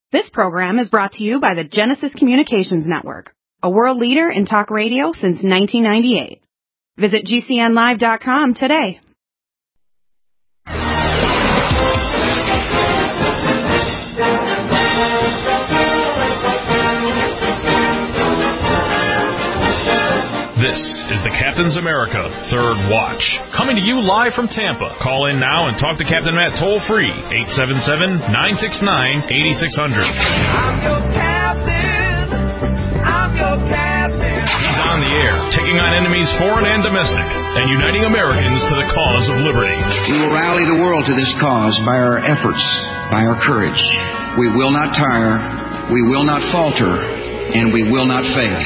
This program is brought to you by the Genesis Communications Network, a world leader in talk radio since 1998. Visit GCNlive.com today. This is the Captain's America Third Watch, coming to you live from Tampa. Call in now and talk to Captain Matt toll-free, 877-969-8600. I'm your captain. I'm your captain. He's on the air, taking on enemies foreign and domestic, and uniting Americans to the cause of liberty. We will rally the world to this cause by our efforts, by our courage. We will not tire, we will not falter, and we will not fail.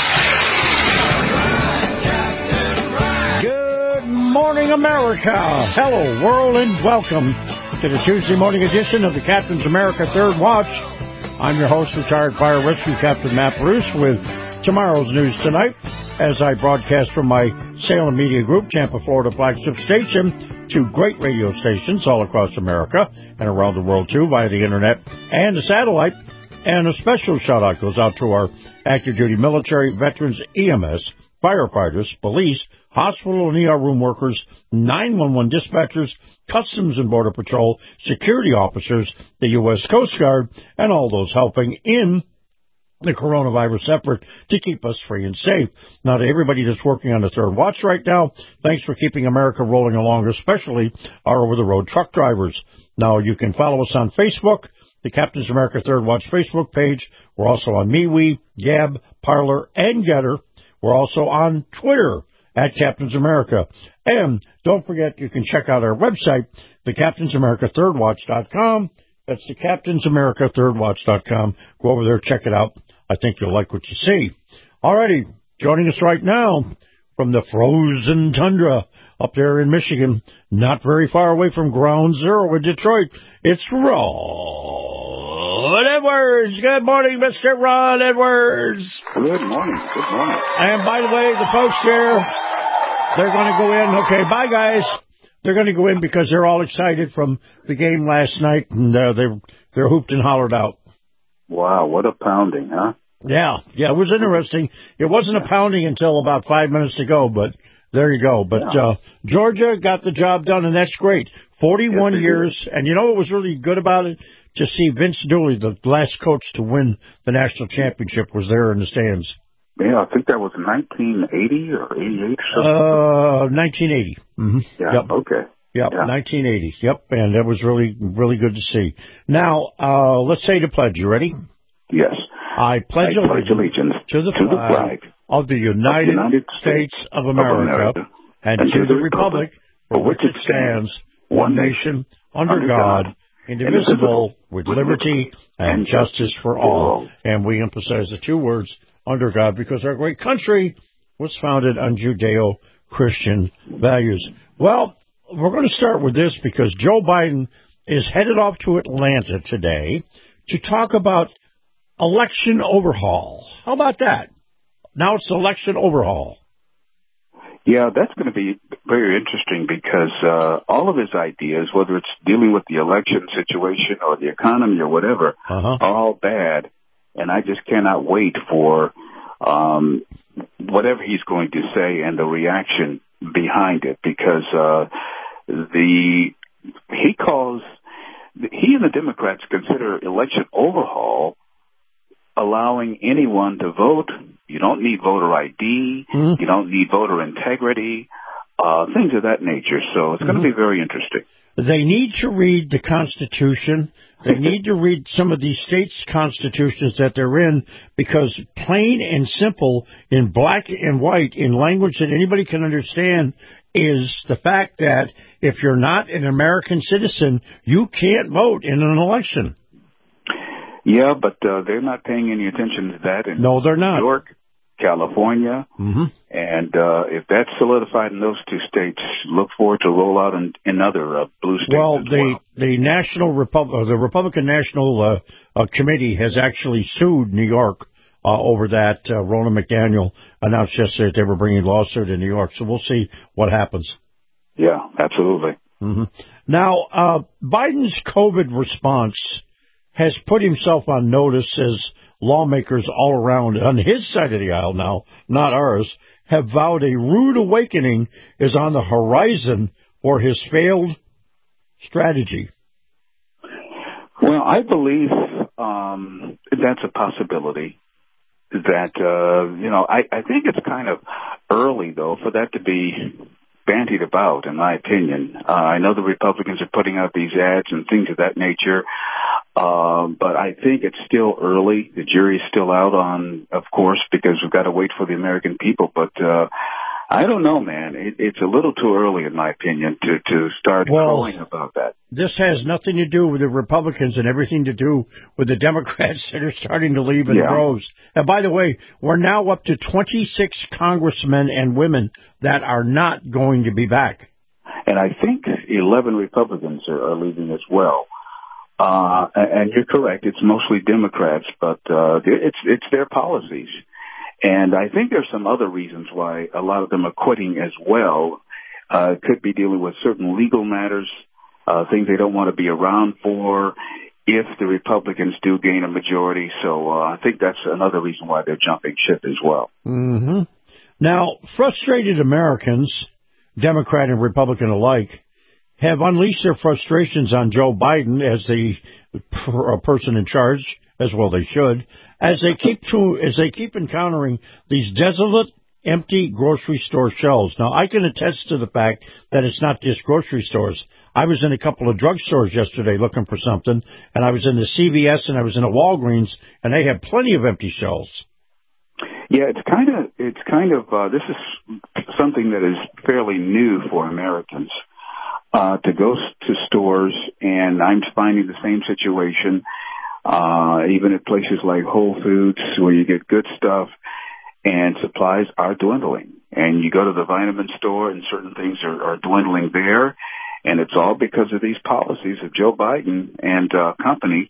Morning, America. Hello, world, and welcome to the Tuesday morning edition of the Captain's America Third Watch. I'm your host, retired fire rescue Captain Matt Bruce, with tomorrow's news tonight as I broadcast from my Salem Media Group, Tampa, Florida flagship station, to great radio stations all across America and around the world, too, via the internet and the satellite. And a special shout-out goes out to our active duty military, veterans, EMS, firefighters, police, hospital and ER room workers, 911 dispatchers, Customs and Border Patrol, security officers, the U.S. Coast Guard, and all those helping in the coronavirus effort to keep us free and safe. Now, to everybody that's working on the Third Watch right now, thanks for keeping America rolling along, especially our over-the-road truck drivers. Now, you can follow us on Facebook, the Captain's America Third Watch Facebook page. We're also on MeWe, Gab, Parler, and Getter. We're also on Twitter at Captain's America. And don't forget, you can check out our website, thecaptainsamericathirdwatch.com. That's thecaptainsamericathirdwatch.com. Go over there, check it out. I think you'll like what you see. Alrighty, joining us right now from the frozen tundra up there in Michigan, not very far away from Ground Zero in Detroit, it's Ron Edwards. Good morning, Mr. Ron Edwards. Good morning. Good morning. And by the way, the folks here, they're going to go in. Okay, bye, guys. They're going to go in because they're all excited from the game last night, and they're hooped and hollered out. Wow, what a pounding, huh? Yeah, it was interesting. It wasn't a pounding until about 5 minutes to go, but there you go. But Georgia got the job done, and that's great. 41 years, and you know what was really good about it? To see Vince Dooley, the last coach to win the national championship, was there in the stands. Yeah, I think that was 1980 or 88 or something. 1980. Mm-hmm. Yeah, yep. Okay. Yep, yeah. 1980. Yep, and that was really, really good to see. Now, let's say the pledge. You ready? Yes. I pledge allegiance to the flag of the United States of America and to the republic for which it stands, one nation, under God, indivisible, with liberty and justice for all. And we emphasize the two words, under God, because our great country was founded on Judeo-Christian values. Well, we're going to start with this because Joe Biden is headed off to Atlanta today to talk about election overhaul. How about that? Now it's election overhaul. Yeah, that's going to be very interesting because all of his ideas, whether it's dealing with the election situation or the economy or whatever, are all bad. And I just cannot wait for whatever he's going to say and the reaction behind it, because he and the Democrats consider election overhaul allowing anyone to vote. You don't need voter ID. Mm-hmm. You don't need voter integrity, things of that nature. So it's going to be very interesting. They need to read the Constitution. They need to read some of these states' constitutions that they're in, because plain and simple, in black and white, in language that anybody can understand, is the fact that if you're not an American citizen, you can't vote in an election. Yeah, but they're not paying any attention to that in no, they're not. New York, California, mm-hmm. And if that's solidified in those two states, look forward to roll out in other blue states. Well, the Republican National Committee has actually sued New York over that. Ronna McDaniel announced yesterday that they were bringing a lawsuit in New York, so we'll see what happens. Yeah, absolutely. Mm-hmm. Now, Biden's COVID response has put himself on notice as lawmakers all around on his side of the aisle now, not ours, have vowed a rude awakening is on the horizon for his failed strategy. Well, I believe that's a possibility. That, I think it's kind of early, though, for that to be bandied about, in my opinion. I know the Republicans are putting out these ads and things of that nature, but I think it's still early. The jury's still out on, of course, because we've got to wait for the American people. But I don't know, man. It's a little too early, in my opinion, to start crowing about that. This has nothing to do with the Republicans and everything to do with the Democrats that are starting to leave in droves. And by the way, we're now up to 26 congressmen and women that are not going to be back. And I think 11 Republicans are leaving as well. And you're correct. It's mostly Democrats, but it's their policies. And I think there's some other reasons why a lot of them are quitting as well. Could be dealing with certain legal matters, things they don't want to be around for if the Republicans do gain a majority. So I think that's another reason why they're jumping ship as well. Mm-hmm. Now, frustrated Americans, Democrat and Republican alike, have unleashed their frustrations on Joe Biden as the person in charge, as well they should, as they keep encountering these desolate, empty grocery store shelves. Now, I can attest to the fact that it's not just grocery stores. I was in a couple of drugstores yesterday looking for something, and I was in the CVS and I was in a Walgreens, and they had plenty of empty shelves. Yeah, it's kind of this is something that is fairly new for Americans. To go to stores, and I'm finding the same situation, even at places like Whole Foods, where you get good stuff, and supplies are dwindling. And you go to the vitamin store, and certain things are dwindling there, and it's all because of these policies of Joe Biden and company.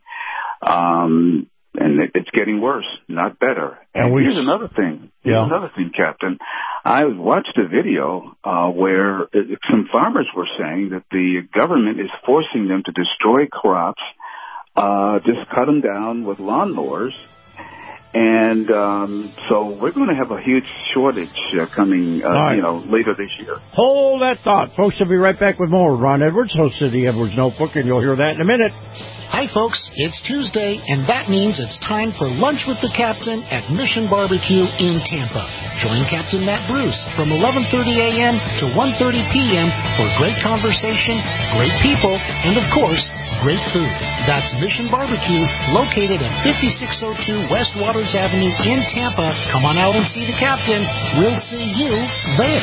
And it's getting worse, not better. And here's another thing. Another thing, Captain. I watched a video where some farmers were saying that the government is forcing them to destroy crops, just cut them down with lawnmowers. And so we're going to have a huge shortage coming, later this year. Hold that thought. Folks, we'll be right back with more. Ron Edwards, host of the Edwards Notebook, and you'll hear that in a minute. Hi, folks. It's Tuesday, and that means it's time for Lunch with the Captain at Mission Barbecue in Tampa. Join Captain Matt Bruce from 11:30 a.m. to 1:30 p.m. for great conversation, great people, and, of course, great food. That's Mission Barbecue, located at 5602 West Waters Avenue in Tampa. Come on out and see the Captain. We'll see you there.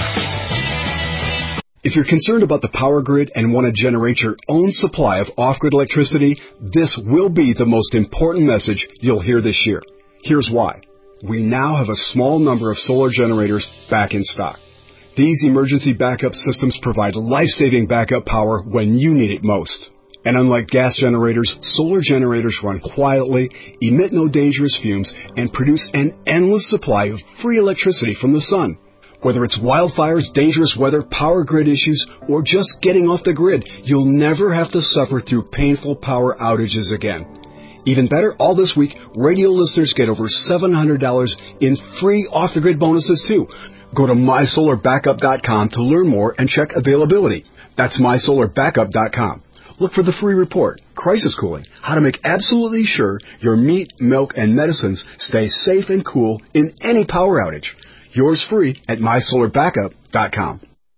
If you're concerned about the power grid and want to generate your own supply of off-grid electricity, this will be the most important message you'll hear this year. Here's why. We now have a small number of solar generators back in stock. These emergency backup systems provide life-saving backup power when you need it most. And unlike gas generators, solar generators run quietly, emit no dangerous fumes, and produce an endless supply of free electricity from the sun. Whether it's wildfires, dangerous weather, power grid issues, or just getting off the grid, you'll never have to suffer through painful power outages again. Even better, all this week, radio listeners get over $700 in free off-the-grid bonuses, too. Go to MySolarBackup.com to learn more and check availability. That's MySolarBackup.com. Look for the free report, Crisis Cooling, how to make absolutely sure your meat, milk, and medicines stay safe and cool in any power outage. Yours free at MySolarBackup.com.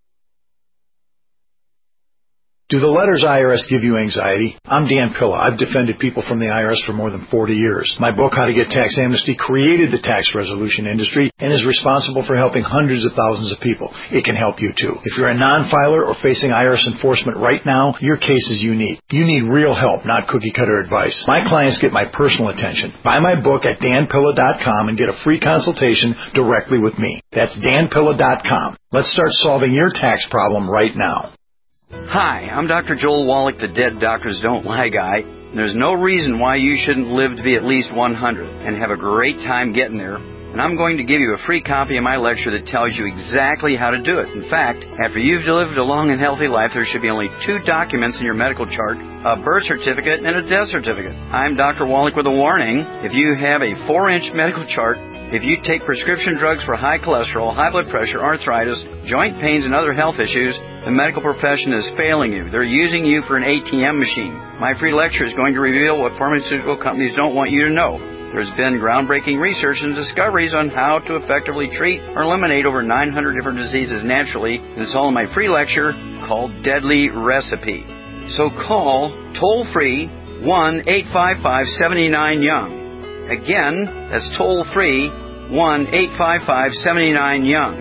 Do the letters IRS give you anxiety? I'm Dan Pilla. I've defended people from the IRS for more than 40 years. My book, How to Get Tax Amnesty, created the tax resolution industry and is responsible for helping hundreds of thousands of people. It can help you, too. If you're a non-filer or facing IRS enforcement right now, your case is unique. You need real help, not cookie-cutter advice. My clients get my personal attention. Buy my book at danpilla.com and get a free consultation directly with me. That's danpilla.com. Let's start solving your tax problem right now. Hi, I'm Dr. Joel Wallach, the Dead Doctors Don't Lie guy. There's no reason why you shouldn't live to be at least 100 and have a great time getting there and I'm going to give you a free copy of my lecture that tells you exactly how to do it. In fact, after you've lived a long and healthy life, there should be only 2 documents in your medical chart, a birth certificate and a death certificate. I'm Dr. Wallach with a warning. If you have a 4-inch medical chart, if you take prescription drugs for high cholesterol, high blood pressure, arthritis, joint pains, and other health issues, the medical profession is failing you. They're using you for an ATM machine. My free lecture is going to reveal what pharmaceutical companies don't want you to know. There's been groundbreaking research and discoveries on how to effectively treat or eliminate over 900 different diseases naturally, and it's all in my free lecture called Deadly Recipe. So call toll-free 1-855-79-YOUNG. Again, that's toll-free 1-855-79-YOUNG.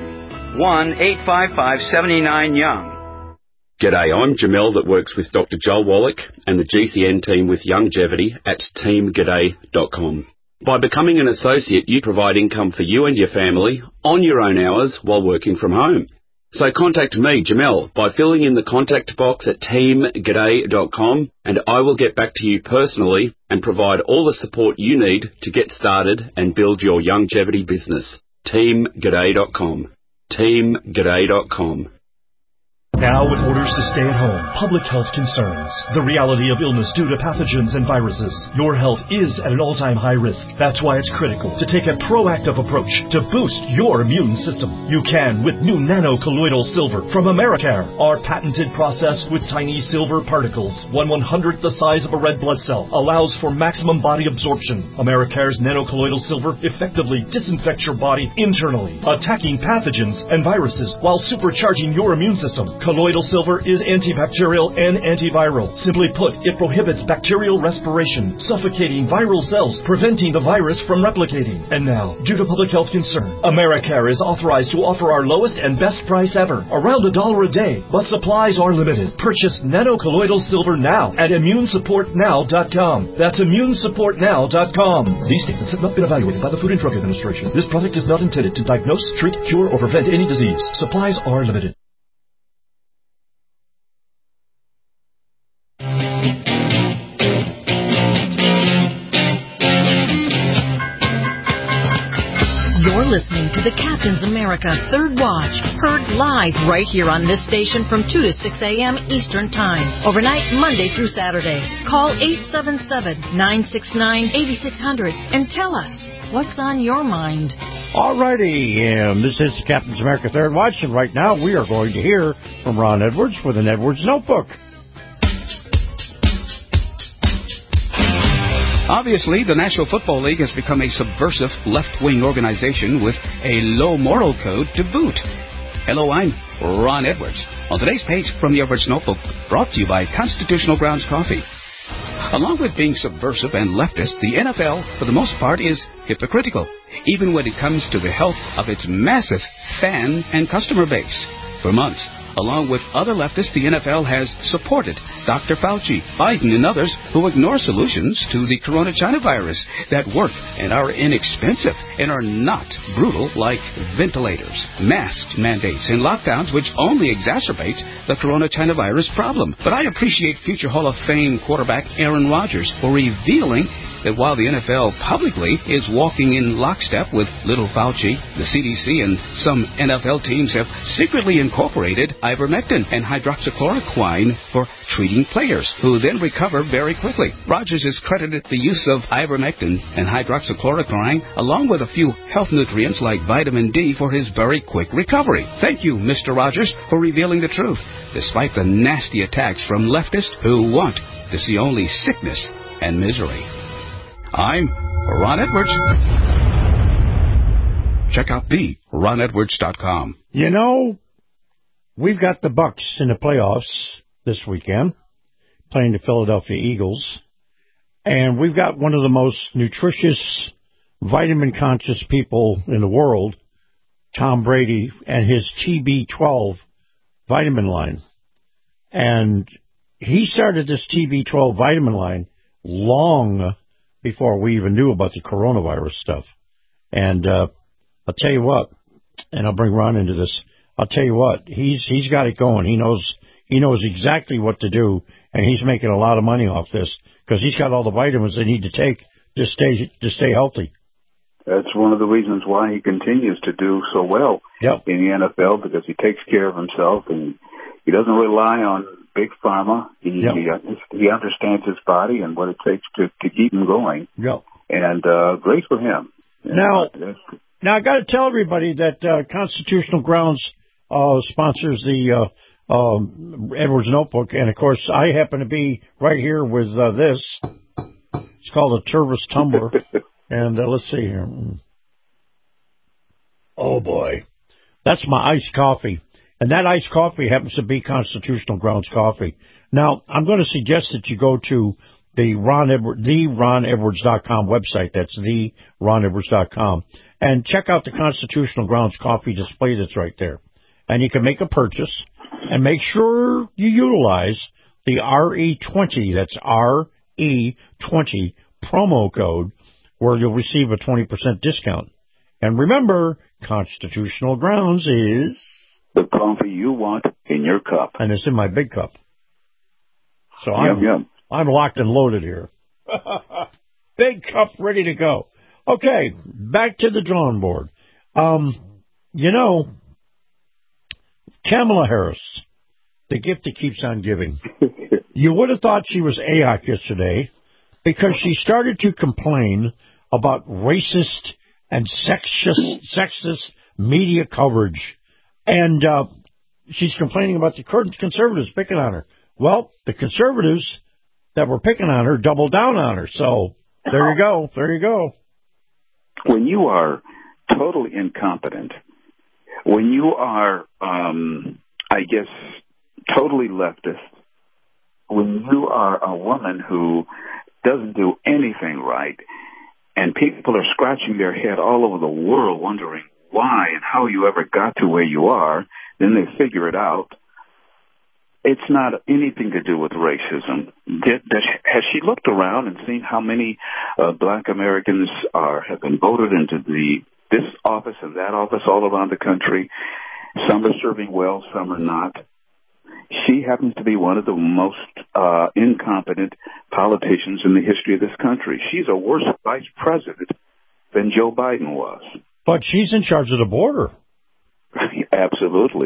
1-855-79-YOUNG. G'day, I'm Jamel that works with Dr. Joel Wallach and the GCN team with Youngevity at teamg'day.com. By becoming an associate, you provide income for you and your family on your own hours while working from home. So contact me, Jamel, by filling in the contact box at teamg'day.com, and I will get back to you personally and provide all the support you need to get started and build your Youngevity business. teamg'day.com. teamg'day.com. Now with orders to stay at home, public health concerns, the reality of illness due to pathogens and viruses, your health is at an all-time high risk. That's why it's critical to take a proactive approach to boost your immune system. You can with new nano-colloidal silver from Americare. Our patented process with tiny silver particles, 1/100th the size of a red blood cell, allows for maximum body absorption. Americare's nano-colloidal silver effectively disinfects your body internally, attacking pathogens and viruses while supercharging your immune system. Colloidal silver is antibacterial and antiviral. Simply put, it prohibits bacterial respiration, suffocating viral cells, preventing the virus from replicating. And now, due to public health concern, Americare is authorized to offer our lowest and best price ever, around $1 a day, but supplies are limited. Purchase nano-colloidal silver now at immunesupportnow.com. That's immunesupportnow.com. These statements have not been evaluated by the Food and Drug Administration. This product is not intended to diagnose, treat, cure, or prevent any disease. Supplies are limited. You're listening to the Captain's America Third Watch, heard live right here on this station from 2 to 6 a.m. Eastern Time, overnight Monday through Saturday. Call 877-969-8600 and tell us what's on your mind. All righty, this is the Captain's America Third Watch, and right now we are going to hear from Ron Edwards with an Edwards Notebook. Obviously, the National Football League has become a subversive left-wing organization with a low moral code to boot. Hello, I'm Ron Edwards. On today's page from the Edwards Notebook, brought to you by Constitutional Grounds Coffee. Along with being subversive and leftist, the NFL, for the most part, is hypocritical, even when it comes to the health of its massive fan and customer base. For months, along with other leftists, the NFL has supported Dr. Fauci, Biden, and others who ignore solutions to the coronavirus that work and are inexpensive and are not brutal like ventilators, mask mandates, and lockdowns, which only exacerbate the coronavirus problem. But I appreciate future Hall of Fame quarterback Aaron Rodgers for revealing that while the NFL publicly is walking in lockstep with little Fauci, the CDC and some NFL teams have secretly incorporated ivermectin and hydroxychloroquine for treating players, who then recover very quickly. Rodgers has credited the use of ivermectin and hydroxychloroquine, along with a few health nutrients like vitamin D, for his very quick recovery. Thank you, Mr. Rodgers, for revealing the truth, despite the nasty attacks from leftists who want to see only sickness and misery. I'm Ron Edwards. Check out the RonEdwards.com. You know, we've got the Bucs in the playoffs this weekend, playing the Philadelphia Eagles, and we've got one of the most nutritious, vitamin-conscious people in the world, Tom Brady, and his TB12 vitamin line. And he started this TB12 vitamin line long before we even knew about the coronavirus stuff. And I'll tell you what, and I'll bring Ron into this, I'll tell you what, he's got it going. He knows exactly what to do, and he's making a lot of money off this because he's got all the vitamins they need to take to stay healthy. That's one of the reasons why he continues to do so well in the NFL, because he takes care of himself and he doesn't rely on big pharma. He understands his body and what it takes to keep him going. Yep. And great for him. Now I got to tell everybody that Constitutional Grounds sponsors the Edwards Notebook, and of course I happen to be right here with this. It's called a Tervis Tumbler. And let's see here. Oh, boy. That's my iced coffee. And that iced coffee happens to be Constitutional Grounds coffee. Now, I'm going to suggest that you go to the RonEdwards.com website. That's RonEdwards.com. And check out the Constitutional Grounds coffee display that's right there. And you can make a purchase. And make sure you utilize the RE20, that's RE20 promo code, where you'll receive a 20% discount. And remember, Constitutional Grounds is the coffee you want in your cup. And it's in my big cup. So I'm locked and loaded here. Big cup ready to go. Okay, back to the drawing board. Kamala Harris, the gift that keeps on giving. You would have thought she was AOC yesterday, because she started to complain about racist and sexist media coverage. And she's complaining about the conservatives picking on her. Well, the conservatives that were picking on her doubled down on her. So there you go. There you go. When you are totally incompetent, when you are, totally leftist, when you are a woman who doesn't do anything right, and people are scratching their head all over the world wondering why and how you ever got to where you are, then they figure it out. It's not anything to do with racism. Has she looked around and seen how many black Americans have been voted into this office and that office all around the country? Some are serving well, some are not. She happens to be one of the most incompetent politicians in the history of this country. She's a worse vice president than Joe Biden was. But she's in charge of the border. Absolutely.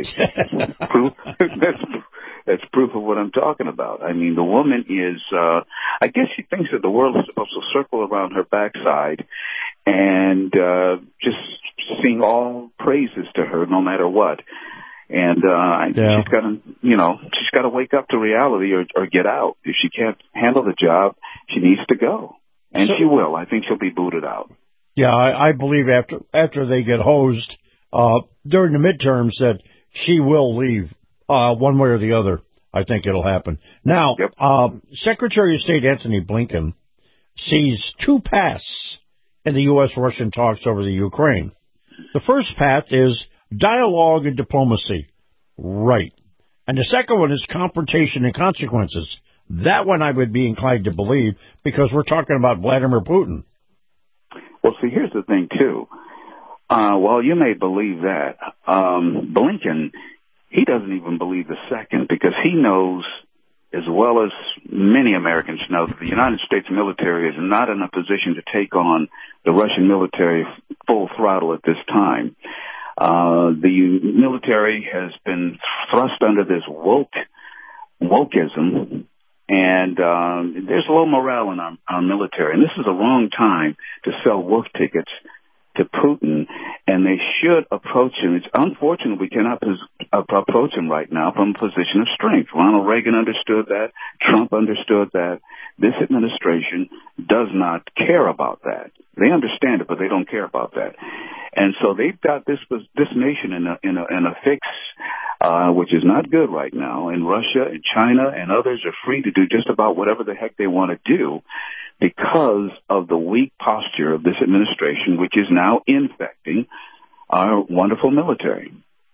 That's proof of what I'm talking about. I mean, the woman is, I guess she thinks that the world is supposed to circle around her backside and just sing all praises to her no matter what. And she's got to wake up to reality or get out. If she can't handle the job, she needs to go, and she will. I think she'll be booted out. Yeah, I believe after they get hosed during the midterms that she will leave one way or the other. I think it'll happen. Now, Secretary of State Antony Blinken sees two paths in the U.S.-Russian talks over the Ukraine. The first path is dialogue and diplomacy. Right. And the second one is confrontation and consequences. That one I would be inclined to believe, because we're talking about Vladimir Putin. Well, see, here's the thing, too. While you may believe that, Blinken, he doesn't even believe the second, because he knows, as well as many Americans know, that the United States military is not in a position to take on the Russian military full throttle at this time. The military has been thrust under this wokeism, and there's low morale in our military. And this is the wrong time to sell woke tickets to Putin, and they should approach him. It's unfortunate we cannot approach him right now from a position of strength. Ronald Reagan understood that. Trump understood that. This administration does not care about that. They understand it, but they don't care about that. And so they've got this nation in a fix, which is not good right now. And Russia and China and others are free to do just about whatever the heck they want to do, because of the weak posture of this administration, which is now infecting our wonderful military.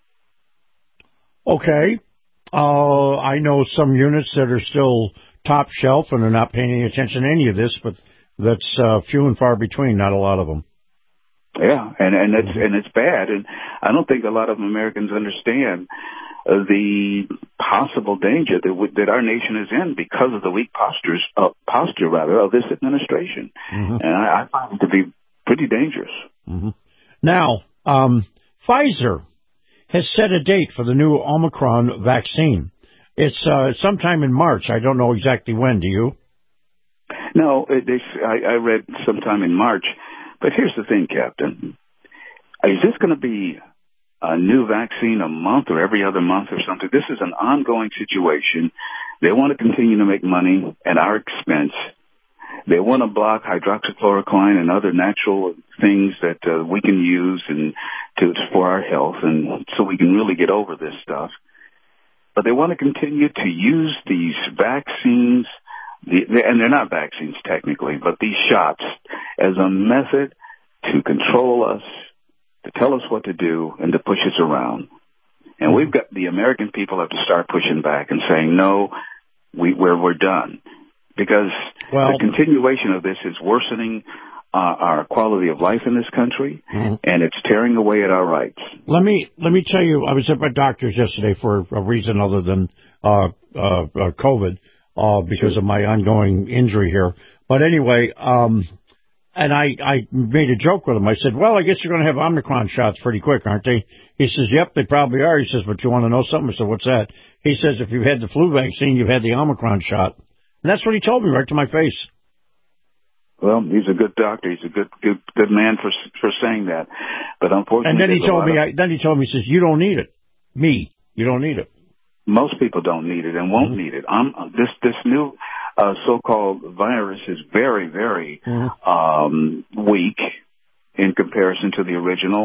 Okay. I know some units that are still top shelf and are not paying any attention to any of this, but that's few and far between, not a lot of them. Yeah, and it's bad. And I don't think a lot of Americans understand the possible danger that our nation is in because of the weak posture of this administration. Mm-hmm. And I find it to be pretty dangerous. Mm-hmm. Now, Pfizer has set a date for the new Omicron vaccine. It's sometime in March. I don't know exactly when. Do you? No, I read sometime in March. But here's the thing, Captain. Is this going to be a new vaccine a month or every other month or something? This is an ongoing situation. They want to continue to make money at our expense. They want to block hydroxychloroquine and other natural things that we can use for our health, and so we can really get over this stuff. But they want to continue to use these vaccines, and they're not vaccines technically, but these shots as a method to control us, to tell us what to do, and to push us around. And we've got the American people have to start pushing back and saying, no, we're done. Because the continuation of this is worsening our quality of life in this country, and it's tearing away at our rights. Let me tell you, I was at my doctor's yesterday for a reason other than COVID, because of my ongoing injury here. But anyway, and I made a joke with him. I said, well, I guess you're going to have Omicron shots pretty quick, aren't they? He says, yep, they probably are. He says, but you want to know something? I said, what's that? He says, if you've had the flu vaccine, you've had the Omicron shot. And that's what he told me right to my face. Well, he's a good doctor. He's a good man for saying that. But unfortunately, and then he told me, he says, you don't need it. You don't need it. Most people don't need it and won't need it. This new so-called virus is very, very weak in comparison to the original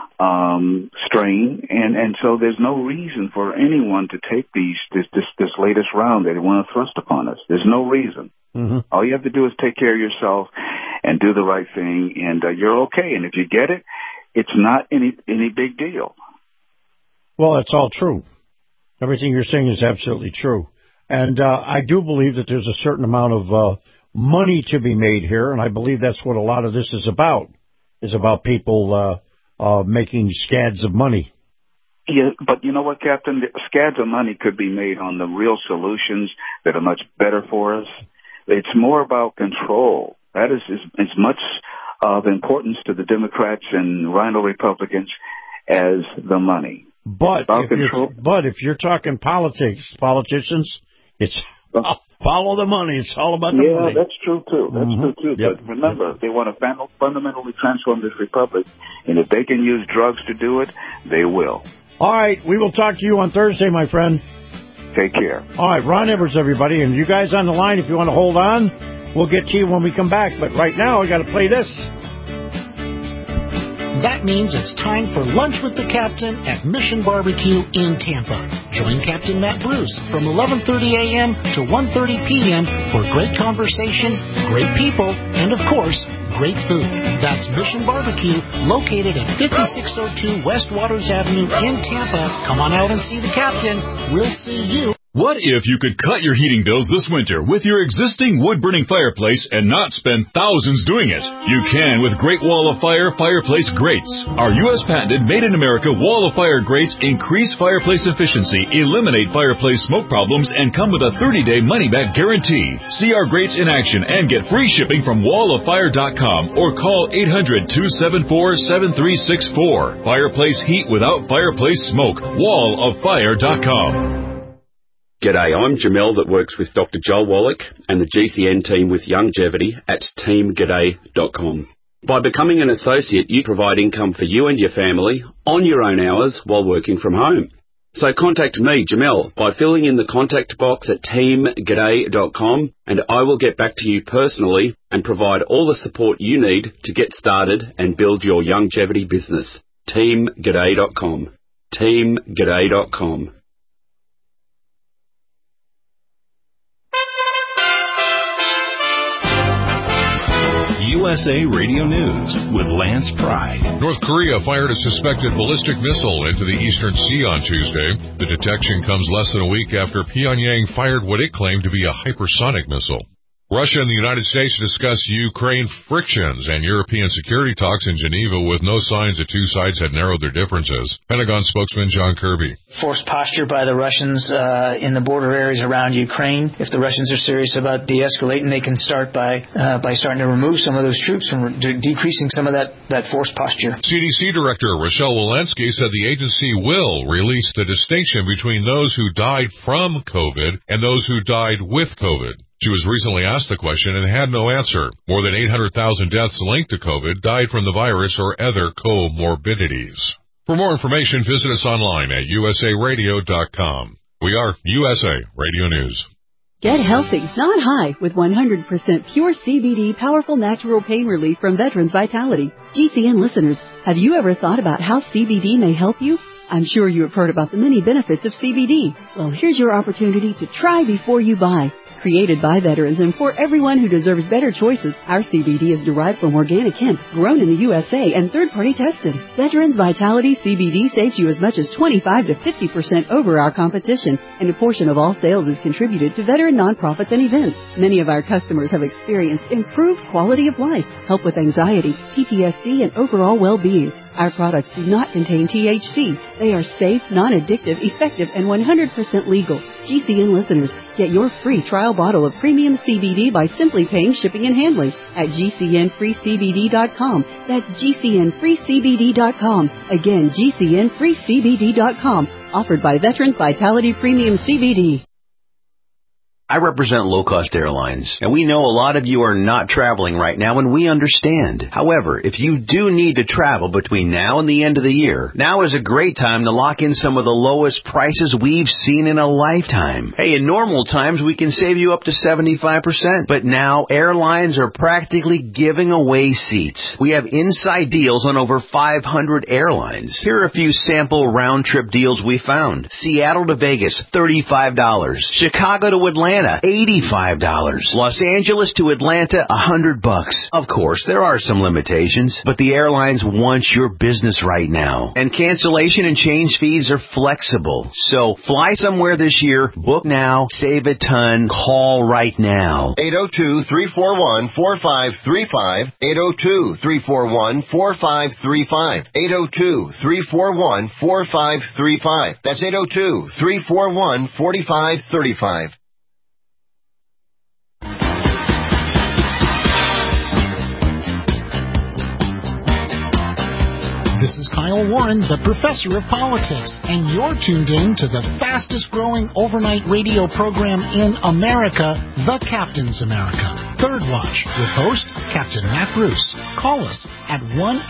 strain, and so there's no reason for anyone to take this latest round that they want to thrust upon us. There's no reason. All you have to do is take care of yourself and do the right thing, and you're okay. And if you get it, it's not any big deal. Well, that's all true. Everything you're saying is absolutely true. And I do believe that there's a certain amount of money to be made here, and I believe that's what a lot of this is about people making scads of money. Yeah, but you know what, Captain? Scads of money could be made on the real solutions that are much better for us. It's more about control. That is as much of importance to the Democrats and Rhino Republicans as the money. But if you're talking politicians, it's follow the money. It's all about the money. Yeah, that's true, too. That's true, too. Yep. But remember, they want to fundamentally transform this republic, and if they can use drugs to do it, they will. All right, we will talk to you on Thursday, my friend. Take care. All right, Ron Edwards, everybody. And you guys on the line, if you want to hold on, we'll get to you when we come back. But right now, I got to play this. That means it's time for Lunch with the Captain at Mission Barbecue in Tampa. Join Captain Matt Bruce from 11:30 a.m. to 1:30 p.m. for great conversation, great people, and, of course, great food. That's Mission Barbecue, located at 5602 West Waters Avenue in Tampa. Come on out and see the Captain. We'll see you. What if you could cut your heating bills this winter with your existing wood-burning fireplace and not spend thousands doing it? You can with Great Wall of Fire fireplace grates. Our U.S. patented made-in-America Wall of Fire grates increase fireplace efficiency, eliminate fireplace smoke problems, and come with a 30-day money-back guarantee. See our grates in action and get free shipping from walloffire.com or call 800-274-7364. Fireplace heat without fireplace smoke. walloffire.com. G'day, I'm Jamel that works with Dr. Joel Wallach and the GCN team with Youngevity at teamg'day.com. By becoming an associate, you provide income for you and your family on your own hours while working from home. So contact me, Jamel, by filling in the contact box at teamg'day.com, and I will get back to you personally and provide all the support you need to get started and build your Youngevity business. teamg'day.com. teamg'day.com. USA Radio News with Lance Pride. North Korea fired a suspected ballistic missile into the Eastern Sea on Tuesday. The detection comes less than a week after Pyongyang fired what it claimed to be a hypersonic missile. Russia and the United States discuss Ukraine frictions and European security talks in Geneva with no signs the two sides had narrowed their differences. Pentagon spokesman John Kirby. Forced posture by the Russians in the border areas around Ukraine. If the Russians are serious about de-escalating, they can start by starting to remove some of those troops and decreasing some of that forced posture. CDC Director Rochelle Walensky said the agency will release the distinction between those who died from COVID and those who died with COVID. She was recently asked the question and had no answer. More than 800,000 deaths linked to COVID died from the virus or other comorbidities. For more information, visit us online at usaradio.com. We are USA Radio News. Get healthy, not high, with 100% pure CBD powerful natural pain relief from Veterans Vitality. GCN listeners, have you ever thought about how CBD may help you? I'm sure you have heard about the many benefits of CBD. Well, here's your opportunity to try before you buy. Created by veterans and for everyone who deserves better choices, our CBD is derived from organic hemp, grown in the USA and third-party tested. Veterans Vitality CBD saves you as much as 25 to 50% over our competition, and a portion of all sales is contributed to veteran nonprofits and events. Many of our customers have experienced improved quality of life, help with anxiety, PTSD, and overall well-being. Our products do not contain THC. They are safe, non-addictive, effective, and 100% legal. GCN listeners, get your free trial bottle of premium CBD by simply paying shipping and handling at GCNFreeCBD.com. That's GCNFreeCBD.com. Again, GCNFreeCBD.com. Offered by Veterans Vitality Premium CBD. I represent low-cost airlines, and we know a lot of you are not traveling right now, and we understand. However, if you do need to travel between now and the end of the year, now is a great time to lock in some of the lowest prices we've seen in a lifetime. Hey, in normal times, we can save you up to 75%, but now airlines are practically giving away seats. We have inside deals on over 500 airlines. Here are a few sample round-trip deals we found. Seattle to Vegas, $35. Chicago to Atlanta, $85. Los Angeles to Atlanta, $100. Of course, there are some limitations, but the airlines want your business right now. And cancellation and change fees are flexible. So fly somewhere this year, book now, save a ton, call right now. 802-341-4535. 802-341-4535. 802-341-4535. That's 802-341-4535. This is Kyle Warren, the Professor of Politics, and you're tuned in to the fastest-growing overnight radio program in America, The Captain's America. Third Watch, with host Captain Matt Bruce. Call us at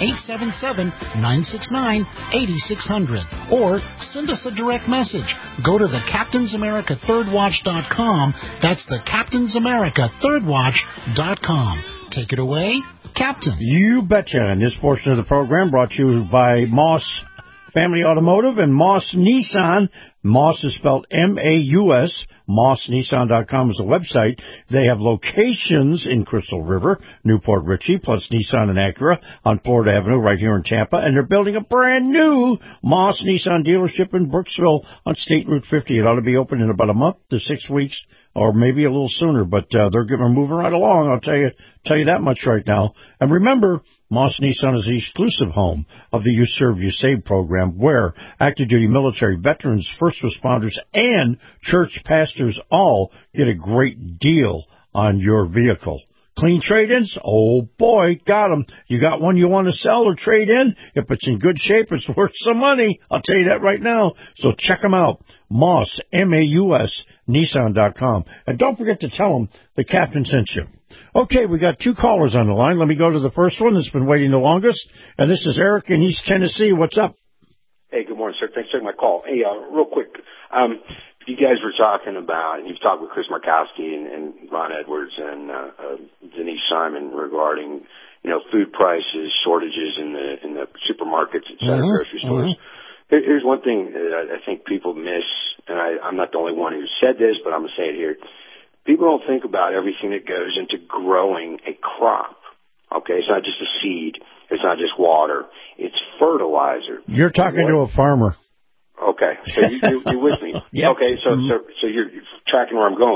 1-877-969-8600, or send us a direct message. Go to the CaptainsAmericaThirdWatch.com. That's the CaptainsAmericaThirdWatch.com. Take it away, Captain. You betcha. And this portion of the program brought to you by Moss Family Automotive and Moss Nissan. Moss is spelled M-A-U-S. MossNissan.com is the website. They have locations in Crystal River, Newport Richey, plus Nissan and Acura on Florida Avenue right here in Tampa. And they're building a brand new Moss Nissan dealership in Brooksville on State Route 50. It ought to be open in about a month to 6 weeks, or maybe a little sooner. But they're moving right along. I'll tell you that much right now. And remember, Moss Nissan is the exclusive home of the You Serve, You Save program, where active duty military, veterans, first responders, and church pastors all get a great deal on your vehicle. Clean trade-ins? Oh, boy, got them. You got one you want to sell or trade in? If it's in good shape, it's worth some money. I'll tell you that right now. So check them out. Moss, M-A-U-S, Nissan.com. And don't forget to tell them the captain sent you. Okay, we got two callers on the line. Let me go to the first one that's been waiting the longest. And this is Eric in East Tennessee. What's up? Hey, good morning, sir. Thanks for taking my call. Hey, real quick, you guys were talking about, and you've talked with Chris Markowski and Ron Edwards and Denise Simon regarding, food prices, shortages in the supermarkets, et cetera, grocery stores. Here's one thing that I think people miss, and I'm not the only one who said this, but I'm going to say it here. People don't think about everything that goes into growing a crop. Okay, it's not just a seed. It's not just water. It's fertilizer. You're talking to a farmer. Okay, so you're with me. Yep. Okay, so you're tracking where I'm going with this.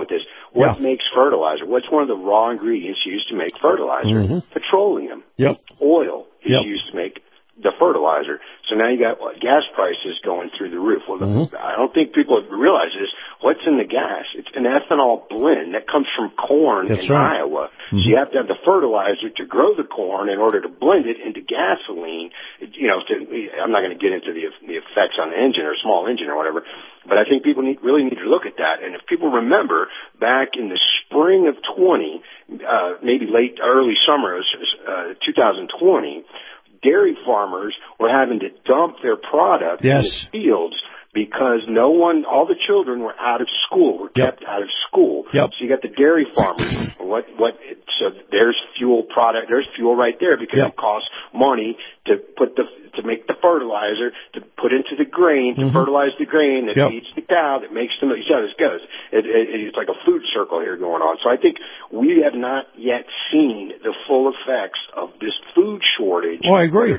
What makes fertilizer? What's one of the raw ingredients used to make fertilizer? Petroleum. Oil is used to make the fertilizer. So now you got gas prices going through the roof. Well, I don't think people realize this. What's in the gas? It's an ethanol blend that comes from corn in Iowa. So you have to have the fertilizer to grow the corn in order to blend it into gasoline. I'm not going to get into the effects on the engine or small engine or whatever, but I think people really need to look at that. And if people remember back in the spring of 20, maybe early summer of 2020, dairy farmers were having to dump their product in the fields because all the children were out of school, were kept out of school. So you got the dairy farmers. So there's fuel right there because it costs money to make the fertilizer, to put into the grain, to fertilize the grain that feeds the cow, that makes them, you see how this goes. It's like a food circle here going on. So I think we have not yet seen the full effects of this food shortage. Oh, I agree.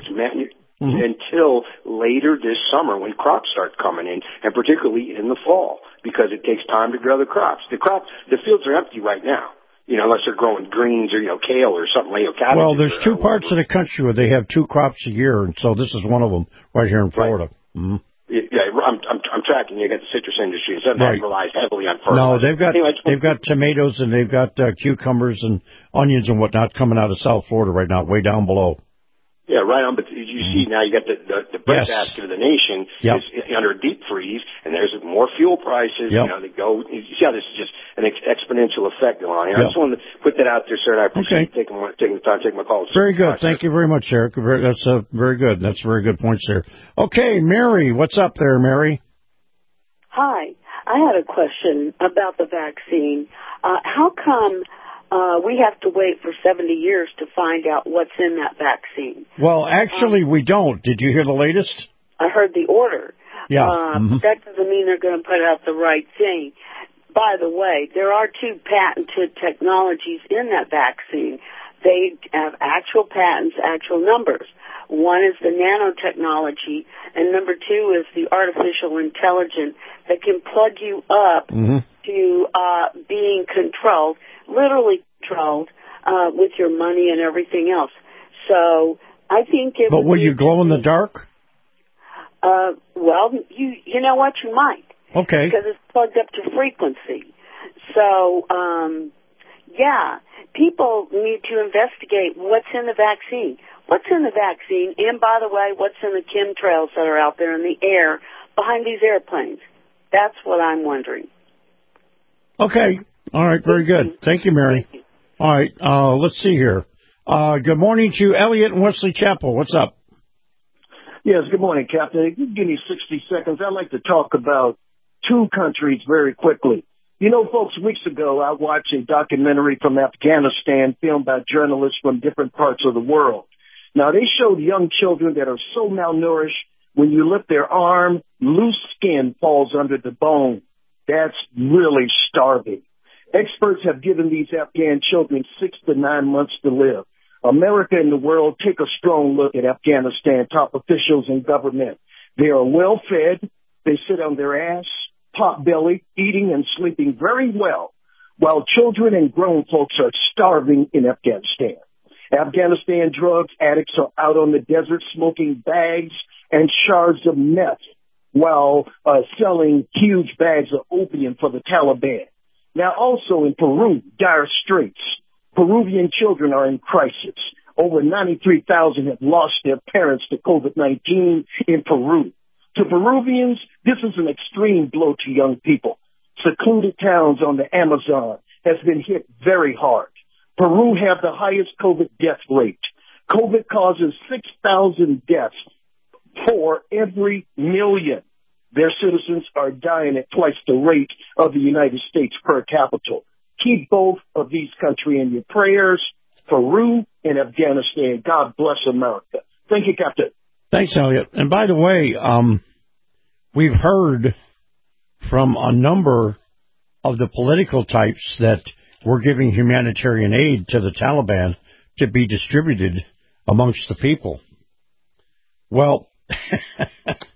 Until later this summer when crops start coming in, and particularly in the fall, because it takes time to grow the crops. The fields are empty right now. Unless they're growing greens or, kale or something, cabbages. Well, there's two parts of the country where they have 2 crops a year, and so this is one of them right here in Florida. Yeah, I'm tracking. You got the citrus industry. It relies heavily on fertilizer. No, they've got tomatoes and they've got cucumbers and onions and whatnot coming out of South Florida right now, way down below. Yeah, right on. But you see now, you got the breadbasket of the nation is under deep freeze, and there's more fuel prices. They go. You see how this is just an exponential effect going on here. I just wanted to put that out there, sir. And I appreciate you taking the time to take my call. Very good. Thank you very much, Eric. That's very good. That's very good points there. Okay, Mary, what's up there, Mary? Hi. I had a question about the vaccine. How come we have to wait for 70 years to find out what's in that vaccine? Well, actually, we don't. Did you hear the latest? I heard the order. Yeah. But that doesn't mean they're going to put out the right thing. By the way, there are 2 patented technologies in that vaccine. They have actual patents, actual numbers. One is the nanotechnology, and number 2 is the artificial intelligence that can plug you up to being controlled, literally controlled, with your money and everything else. So I think it. But will you glow in the dark? Well, you know what, you might. Okay. Because it's plugged up to frequency. So, people need to investigate what's in the vaccine. What's in the vaccine, and by the way, what's in the chemtrails that are out there in the air behind these airplanes? That's what I'm wondering. Okay. All right. Very good. Thank you, Mary. All right. Let's see here. Good morning to you, Elliot and Wesley Chapel. What's up? Yes, good morning, Captain. If you give me 60 seconds, I'd like to talk about 2 countries very quickly. Folks, weeks ago, I watched a documentary from Afghanistan filmed by journalists from different parts of the world. Now, they showed young children that are so malnourished, when you lift their arm, loose skin falls under the bone. That's really starving. Experts have given these Afghan children 6 to 9 months to live. America and the world, take a strong look at Afghanistan top officials and government. They are well fed. They sit on their ass, pot belly, eating and sleeping very well, while children and grown folks are starving in Afghanistan. Afghanistan drug addicts are out on the desert smoking bags and shards of meth while selling huge bags of opium for the Taliban. Now, also in Peru, dire straits. Peruvian children are in crisis. Over 93,000 have lost their parents to COVID-19 in Peru. To Peruvians, this is an extreme blow to young people. Secluded towns on the Amazon has been hit very hard. Peru have the highest COVID death rate. COVID causes 6,000 deaths for every million. Their citizens are dying at twice the rate of the United States per capita. Keep both of these countries in your prayers, Peru and Afghanistan. God bless America. Thank you, Captain. Thanks, Elliot. And by the way, we've heard from a number of the political types that we're giving humanitarian aid to the Taliban to be distributed amongst the people. Well,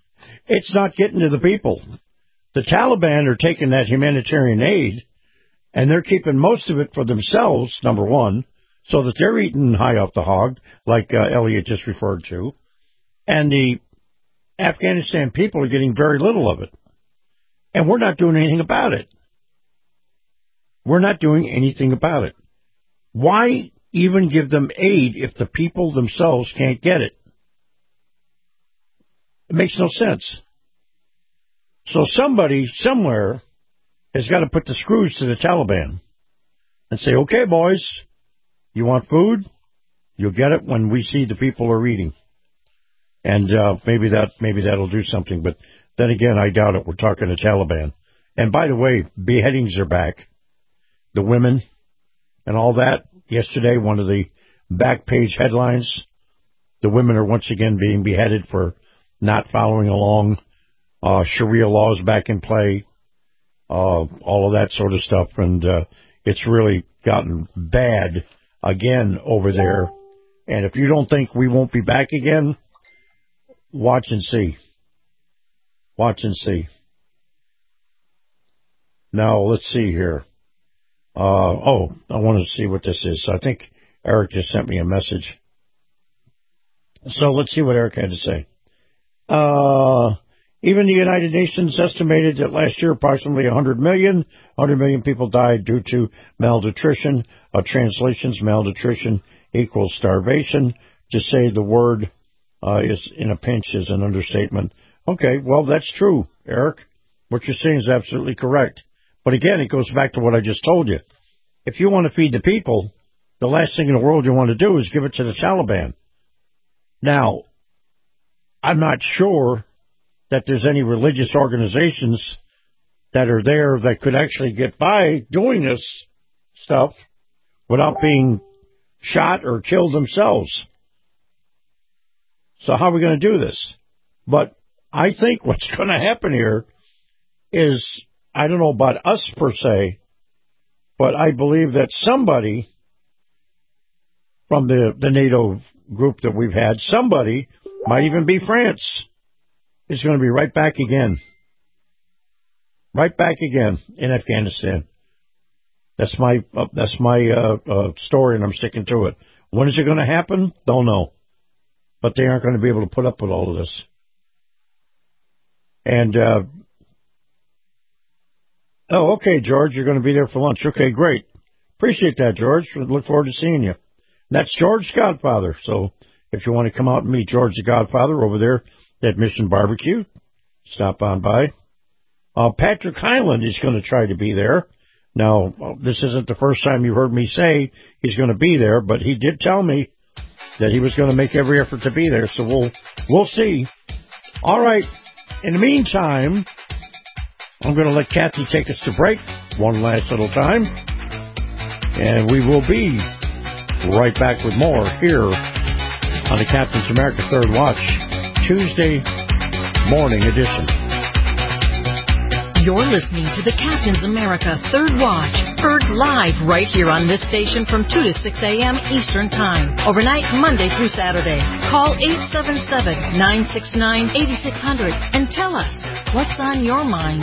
it's not getting to the people. The Taliban are taking that humanitarian aid And they're keeping most of it for themselves, number one, so that they're eating high off the hog, like Elliot just referred to. And the Afghanistan people are getting very little of it. And we're not doing anything about it. We're not doing anything about it. Why even give them aid if the people themselves can't get it? It makes no sense. So somebody, somewhere, has got to put the screws to the Taliban and say, okay, boys, you want food? You'll get it when we see the people are eating. And maybe that'll do something. But then again, I doubt it. We're talking to Taliban. And by the way, beheadings are back. The women and all that. Yesterday, one of the back page headlines, the women are once again being beheaded for not following along. Sharia laws back in play. All of that sort of stuff. And it's really gotten bad again over there. And if you don't think we won't be back again, watch and see. Watch and see. Now, let's see here. I want to see what this is. I think Eric just sent me a message. So let's see what Eric had to say. Even the United Nations estimated that last year approximately 100 million people died due to malnutrition. Translations, malnutrition equals starvation. To say the word is in a pinch is an understatement. Okay, well, that's true, Eric. What you're saying is absolutely correct. But again, it goes back to what I just told you. If you want to feed the people, the last thing in the world you want to do is give it to the Taliban. Now, I'm not sure that there's any religious organizations that are there that could actually get by doing this stuff without being shot or killed themselves. So how are we going to do this? But I think what's going to happen here is, I don't know about us per se, but I believe that somebody from the NATO group that we've had, somebody, might even be France, is going to be right back again. Right back again in Afghanistan. That's my story, and I'm sticking to it. When is it going to happen? Don't know. But they aren't going to be able to put up with all of this. And, okay, George, you're going to be there for lunch. Okay, great. Appreciate that, George. Look forward to seeing you. That's George Godfather. So if you want to come out and meet George the Godfather over there at Mission Barbecue, stop on by. Patrick Hyland is going to try to be there. Now, this isn't the first time you heard me say he's going to be there, but he did tell me that he was going to make every effort to be there. So we'll see. All right. In the meantime, I'm going to let Kathy take us to break one last little time. And we will be right back with more here on the Captain's America Third Watch, Tuesday morning edition. You're listening to the Captain's America Third Watch, heard live right here on this station from 2 to 6 a.m. Eastern Time, overnight Monday through Saturday. Call 877-969-8600 and tell us what's on your mind.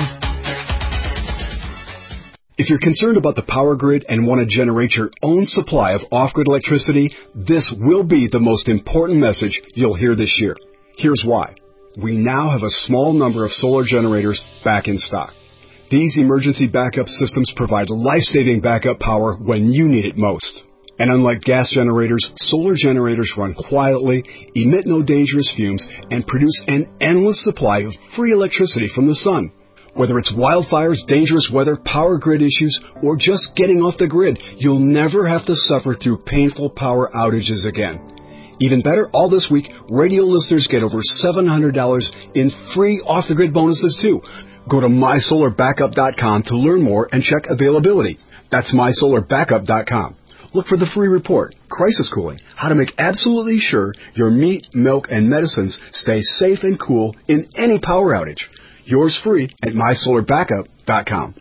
If you're concerned about the power grid and want to generate your own supply of off-grid electricity, this will be the most important message you'll hear this year. Here's why. We now have a small number of solar generators back in stock. These emergency backup systems provide life-saving backup power when you need it most. And unlike gas generators, solar generators run quietly, emit no dangerous fumes, and produce an endless supply of free electricity from the sun. Whether it's wildfires, dangerous weather, power grid issues, or just getting off the grid, you'll never have to suffer through painful power outages again. Even better, all this week, radio listeners get over $700 in free off-the-grid bonuses, too. Go to mysolarbackup.com to learn more and check availability. That's mysolarbackup.com. Look for the free report, Crisis Cooling, how to make absolutely sure your meat, milk, and medicines stay safe and cool in any power outage. Yours free at mysolarbackup.com.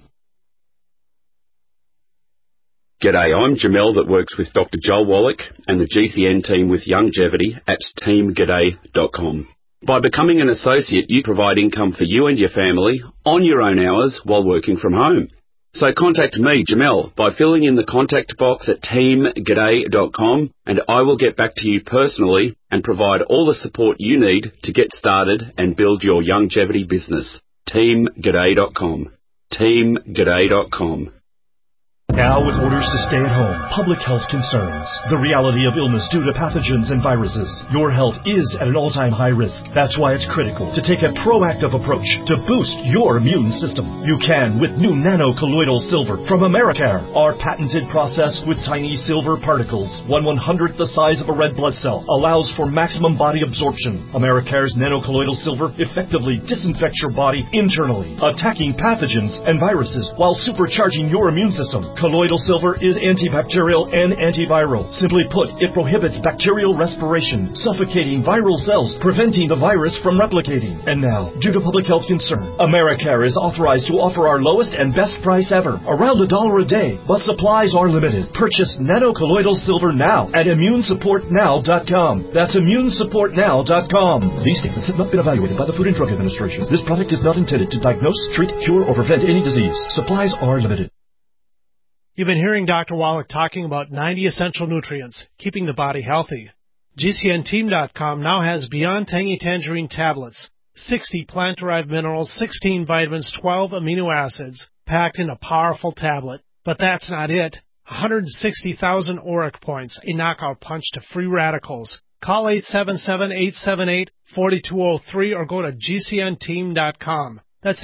G'day, I'm Jamel that works with Dr. Joel Wallach and the GCN team with Longevity at teamg'day.com. By becoming an associate, you provide income for you and your family on your own hours while working from home. So contact me, Jamel, by filling in the contact box at teamg'day.com, and I will get back to you personally and provide all the support you need to get started and build your longevity business. teamg'day.com. teamg'day.com. Now with orders to stay at home, public health concerns, the reality of illness due to pathogens and viruses, your health is at an all-time high risk. That's why it's critical to take a proactive approach to boost your immune system. You can with new nano-colloidal silver from Americare. Our patented process with tiny silver particles, 1/100th the size of a red blood cell, allows for maximum body absorption. Americare's nano-colloidal silver effectively disinfects your body internally, attacking pathogens and viruses while supercharging your immune system. Colloidal silver is antibacterial and antiviral. Simply put, it prohibits bacterial respiration, suffocating viral cells, preventing the virus from replicating. And now, due to public health concern, Americare is authorized to offer our lowest and best price ever, around $1 a day, but supplies are limited. Purchase nano-colloidal silver now at ImmuneSupportNow.com. That's ImmuneSupportNow.com. These statements have not been evaluated by the Food and Drug Administration. This product is not intended to diagnose, treat, cure, or prevent any disease. Supplies are limited. You've been hearing Dr. Wallach talking about 90 essential nutrients, keeping the body healthy. GCNteam.com now has Beyond Tangy Tangerine tablets, 60 plant-derived minerals, 16 vitamins, 12 amino acids, packed in a powerful tablet. But that's not it. 160,000 ORAC points, a knockout punch to free radicals. Call 877-878-4203 or go to GCNteam.com. That's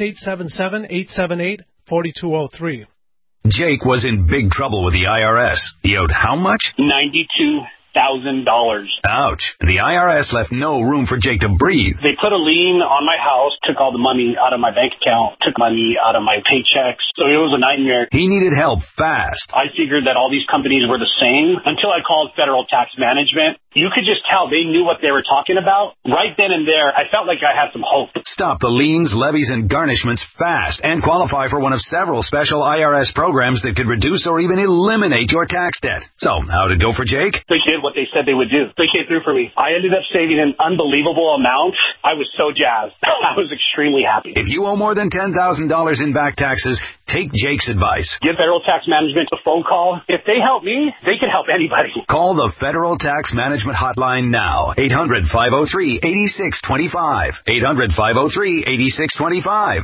877-878-4203. Jake was in big trouble with the IRS. He owed how much? $92,000. Ouch. The IRS left no room for Jake to breathe. They put a lien on my house, took all the money out of my bank account, took money out of my paychecks. So it was a nightmare. He needed help fast. I figured that all these companies were the same until I called Federal Tax Management. You could just tell they knew what they were talking about. Right then and there, I felt like I had some hope. Stop the liens, levies, and garnishments fast and qualify for one of several special IRS programs that could reduce or even eliminate your tax debt. So, how'd it go for Jake? They did what they said they would do. They came through for me. I ended up saving an unbelievable amount. I was so jazzed. I was extremely happy. If you owe more than $10,000 in back taxes, take Jake's advice. Give Federal Tax Management a phone call. If they help me, they can help anybody. Call the Federal Tax Management Hotline now. 800-503-8625. 800-503-8625.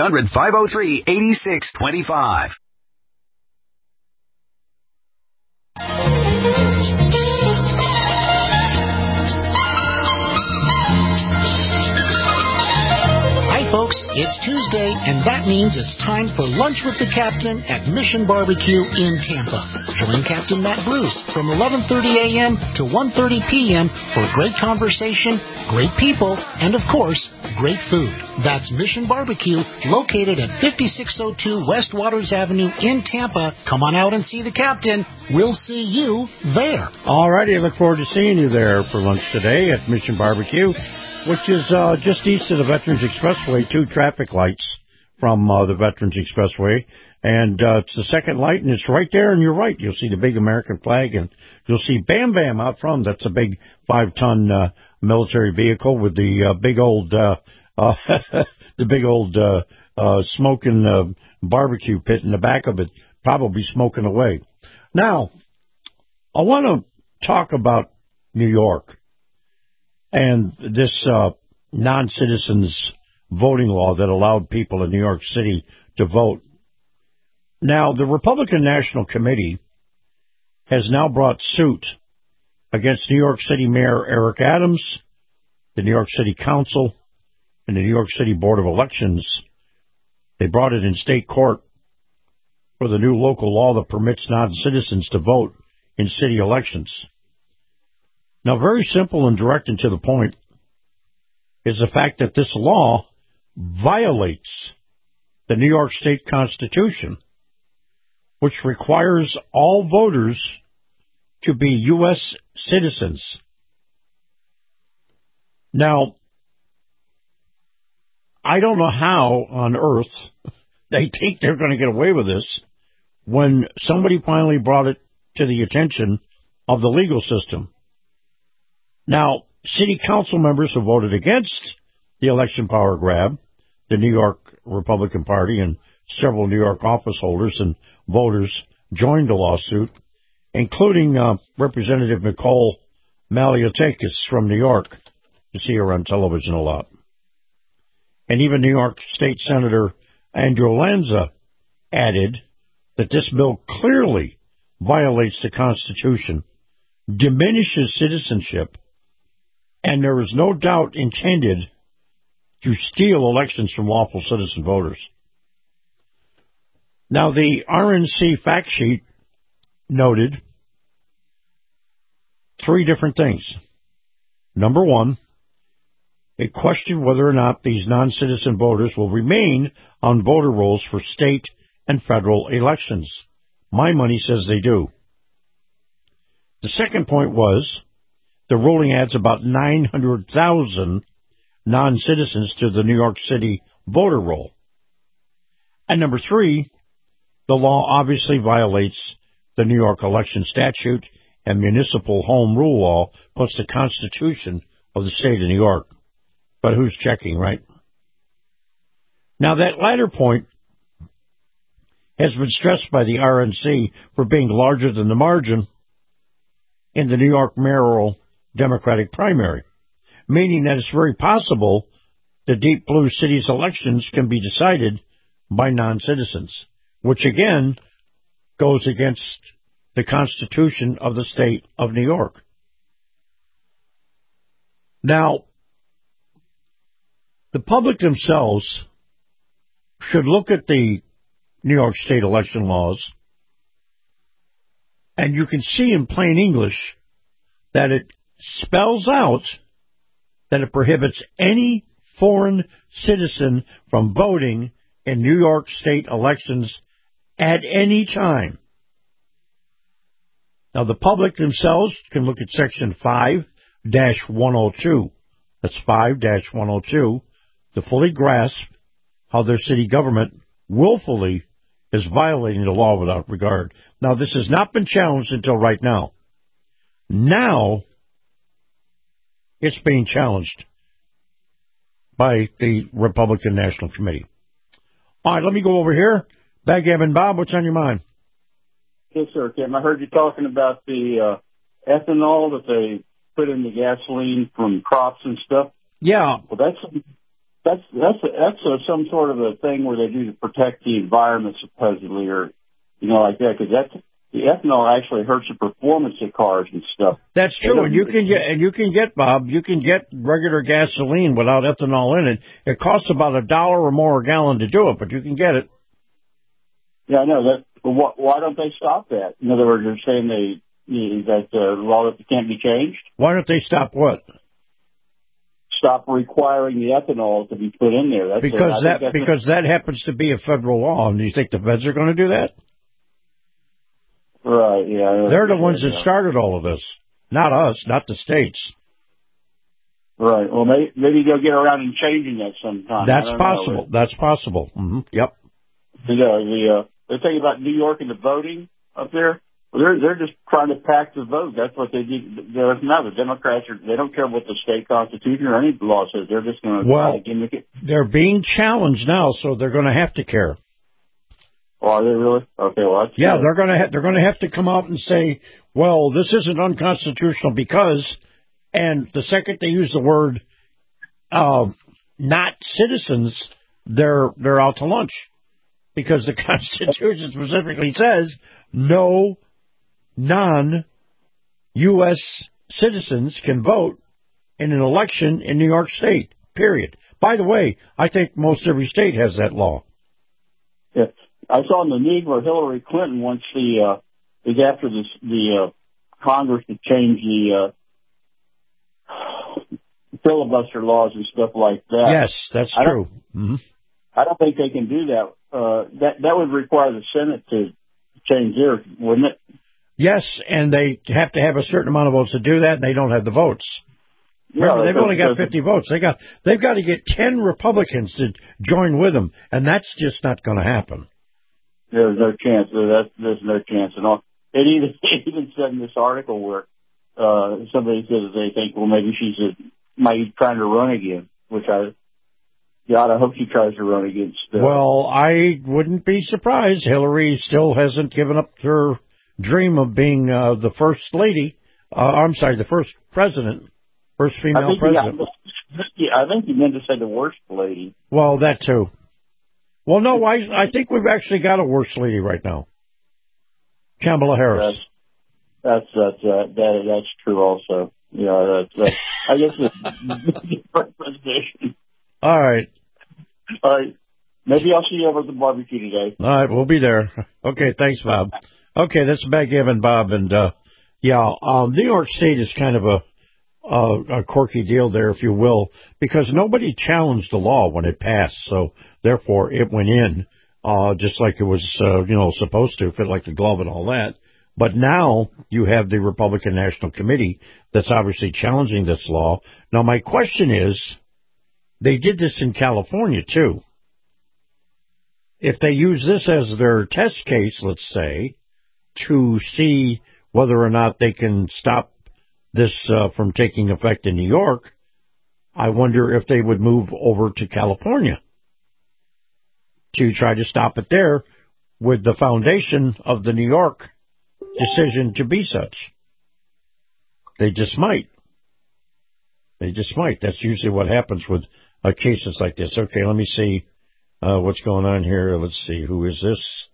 800-503-8625. Folks, it's Tuesday, and that means it's time for Lunch with the Captain at Mission Barbecue in Tampa. Join Captain Matt Bruce from 11:30 a.m. to 1:30 p.m. for great conversation, great people, and, of course, great food. That's Mission Barbecue, located at 5602 West Waters Avenue in Tampa. Come on out and see the Captain. We'll see you there. All righty, I look forward to seeing you there for lunch today at Mission Barbecue, which is just east of the Veterans Expressway, 2 traffic lights from the Veterans Expressway. And it's the second light, and it's right there, and you're right. You'll see the big American flag, and you'll see Bam Bam out front. That's a big 5-ton military vehicle with the big old smoking barbecue pit in the back of it, probably smoking away. Now, I want to talk about New York and this non-citizens voting law that allowed people in New York City to vote. Now, the Republican National Committee has now brought suit against New York City Mayor Eric Adams, the New York City Council, and the New York City Board of Elections. They brought it in state court for the new local law that permits non-citizens to vote in city elections. Now, very simple and direct and to the point is the fact that this law violates the New York State Constitution, which requires all voters to be U.S. citizens. Now, I don't know how on earth they think they're going to get away with this when somebody finally brought it to the attention of the legal system. Now, city council members who voted against the election power grab, the New York Republican Party and Several New York office holders and voters joined the lawsuit, including Representative Nicole Maliotakis from New York. You see her on television a lot. And even New York State Senator Andrew Lanza added that this bill clearly violates the Constitution, diminishes citizenship, and there is no doubt intended to steal elections from lawful citizen voters. Now, the RNC fact sheet noted 3 different things. Number 1, it questioned whether or not these non-citizen voters will remain on voter rolls for state and federal elections. My money says they do. The second point was the ruling adds about 900,000 non-citizens to the New York City voter roll. And number 3, the law obviously violates the New York election statute and municipal home rule law, plus the Constitution of the state of New York. But who's checking, right? Now, that latter point has been stressed by the RNC for being larger than the margin in the New York mayoral Democratic primary, meaning that it's very possible the Deep Blue City's elections can be decided by non-citizens, which again goes against the Constitution of the state of New York. Now, the public themselves should look at the New York State election laws, and you can see in plain English that it spells out that it prohibits any foreign citizen from voting in New York State elections at any time. Now, the public themselves can look at Section 5-102. That's 5-102 to fully grasp how their city government willfully is violating the law without regard. Now, this has not been challenged until right now. Now, it's being challenged by the Republican National Committee. All right, let me go over here. Backgammon Bob, what's on your mind? Yes, sir, Tim. I heard you talking about the ethanol that they put in the gasoline from crops and stuff. Yeah. Well, that's some sort of a thing where they do to protect the environment, supposedly, or like that, because the ethanol actually hurts the performance of cars and stuff. That's true, and you can get regular gasoline without ethanol in it. It costs about $1 or more a gallon to do it, but you can get it. Yeah, I know that. But why don't they stop that? In other words, they're saying that law that can't be changed. Why don't they stop what? Stop requiring the ethanol to be put in there. Because that happens to be a federal law. And do you think the feds are going to do that? Right, yeah. They're the ones that started all of this. Not us, not the states. Right. Well, maybe they'll get around and changing that sometime. That's possible. That's possible. Mm-hmm. Yep. The thing about New York and the voting up there, they're just trying to pack the vote. That's what they do. The Democrats they don't care what the state constitution or any law says. They're just going to try to gimmick it. They're being challenged now, so they're going to have to care. Oh, are they really? Okay, well, that's yeah, they're going to have to come out and say, well, this isn't unconstitutional because, and the second they use the word not citizens, they're out to lunch. Because the Constitution specifically says no non-U.S. citizens can vote in an election in New York State, period. By the way, I think most every state has that law. Yeah. I saw in the news where Hillary Clinton wants is after the Congress to change the filibuster laws and stuff like that. Yes, that's true. I don't think they can do that. That would require the Senate to change theirs, wouldn't it? Yes, and they have to have a certain amount of votes to do that, and they don't have the votes. Remember, they've only got 50 votes. They've got to get 10 Republicans to join with them, and that's just not going to happen. There's no chance. There's no chance at all. It even said in this article where somebody says they think, well, maybe she's might be trying to run again, which I God, I hope she tries to run against. Well, I wouldn't be surprised. Hillary still hasn't given up her dream of being the first lady. The first president, first female president. I think you meant to say the worst lady. Well, that too. Well, no, I think we've actually got a worst lady right now. Kamala Harris. That's true also. Yeah, I guess it's presentation. All right. Maybe I'll see you over at the barbecue today. All right, we'll be there. Okay, thanks, Bob. Okay, that's backgammon, Bob, and New York State is kind of a quirky deal there, if you will, because nobody challenged the law when it passed, so therefore it went in just like it was, supposed to, fit like the glove and all that. But now you have the Republican National Committee that's obviously challenging this law. Now, my question is, they did this in California, too. If they use this as their test case, let's say, to see whether or not they can stop this from taking effect in New York, I wonder if they would move over to California to try to stop it there with the foundation of the New York decision to be such. They just might. That's usually what happens with cases like this. Okay, let me see what's going on here. Let's see, who is this?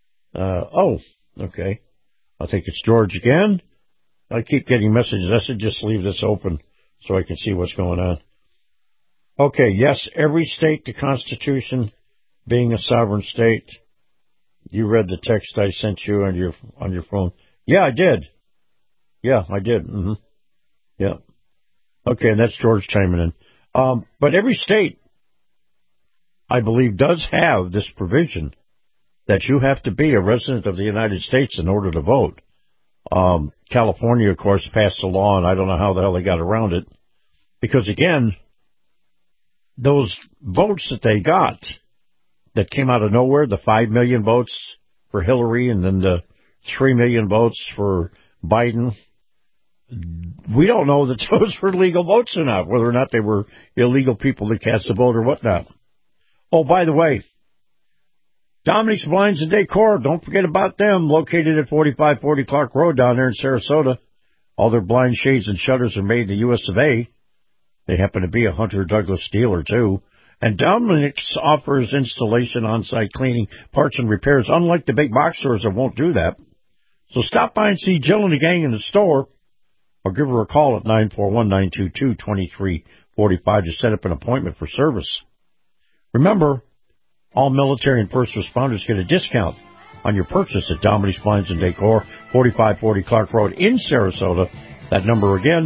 Okay. I think it's George again. I keep getting messages. I should just leave this open so I can see what's going on. Okay, yes, every state, the Constitution being a sovereign state. You read the text I sent you on your phone. Yeah, I did. Mm-hmm. Yeah. Okay, and that's George chiming in. But every state, I believe, does have this provision that you have to be a resident of the United States in order to vote. California, of course, passed a law, and I don't know how the hell they got around it. Because, again, those votes that they got that came out of nowhere, the 5 million votes for Hillary and then the 3 million votes for Biden, we don't know that those were legal votes or not, whether or not they were illegal people that cast the vote or whatnot. Oh, by the way, Dominic's Blinds and Decor, don't forget about them, located at 4540 Clark Road down there in Sarasota. All their blind shades and shutters are made in the U.S. of A. They happen to be a Hunter Douglas dealer, too. And Dominic's offers installation, on-site cleaning, parts and repairs, unlike the big box stores that won't do that. So stop by and see Jill and the gang in the store, or give her a call at 941-922-2345 to set up an appointment for service. Remember, all military and first responders get a discount on your purchase at Dominic's Blinds and Decor, 4540 Clark Road in Sarasota. That number again,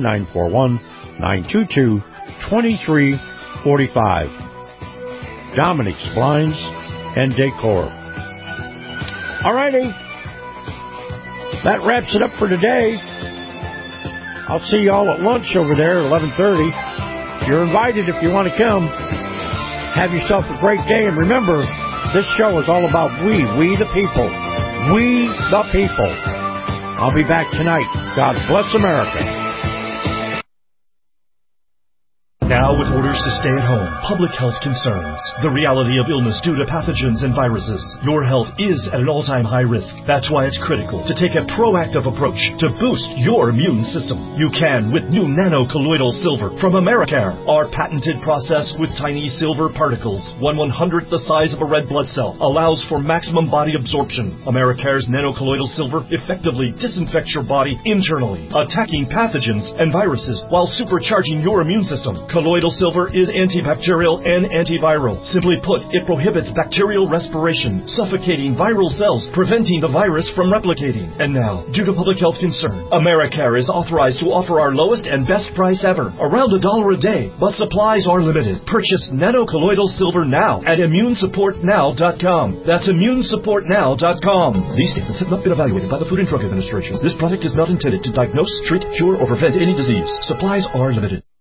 941-922-2345. Dominic's Blinds and Decor. All righty. That wraps it up for today. I'll see you all at lunch over there at 11:30. You're invited if you want to come. Have yourself a great day, and remember, this show is all about we the people. We the people. I'll be back tonight. God bless America. Now with orders to stay at home, public health concerns, the reality of illness due to pathogens and viruses, your health is at an all-time high risk. That's why it's critical to take a proactive approach to boost your immune system. You can with new nano-colloidal silver from Americare. Our patented process with tiny silver particles, 1/100th the size of a red blood cell, allows for maximum body absorption. Americare's nano-colloidal silver effectively disinfects your body internally, attacking pathogens and viruses while supercharging your immune system. Colloidal silver is antibacterial and antiviral. Simply put, it prohibits bacterial respiration, suffocating viral cells, preventing the virus from replicating. And now, due to public health concern, Americare is authorized to offer our lowest and best price ever, around $1 a day, but supplies are limited. Purchase nano-colloidal silver now at ImmuneSupportNow.com. That's ImmuneSupportNow.com. These statements have not been evaluated by the Food and Drug Administration. This product is not intended to diagnose, treat, cure, or prevent any disease. Supplies are limited.